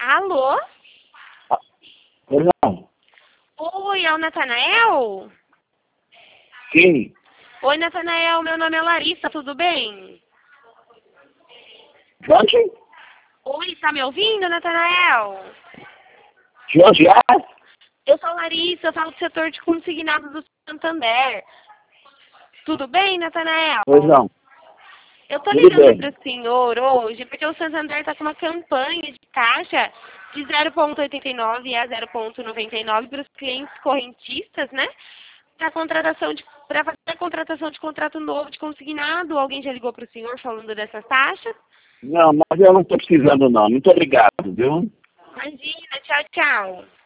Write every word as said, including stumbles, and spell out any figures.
Alô? Ah, perdão. Oi, é o Natanael? Sim. Oi, Natanael, meu nome é Larissa, tudo bem? De onde? Oi, tá me ouvindo, Natanael? De onde é? Eu sou a Larissa, eu falo do setor de consignados do Santander. Tudo bem, Natanael? Pois não. Eu tô Tudo ligando bem. para o senhor hoje porque o Santander está com uma campanha de taxa de zero vírgula oitenta e nove a zero vírgula noventa e nove para os clientes correntistas, né? Para contratação de para fazer a contratação de contrato novo de consignado. Alguém já ligou para o senhor falando dessas taxas? Não, mas eu não estou precisando não. Muito obrigado, viu? Imagina, tchau, tchau.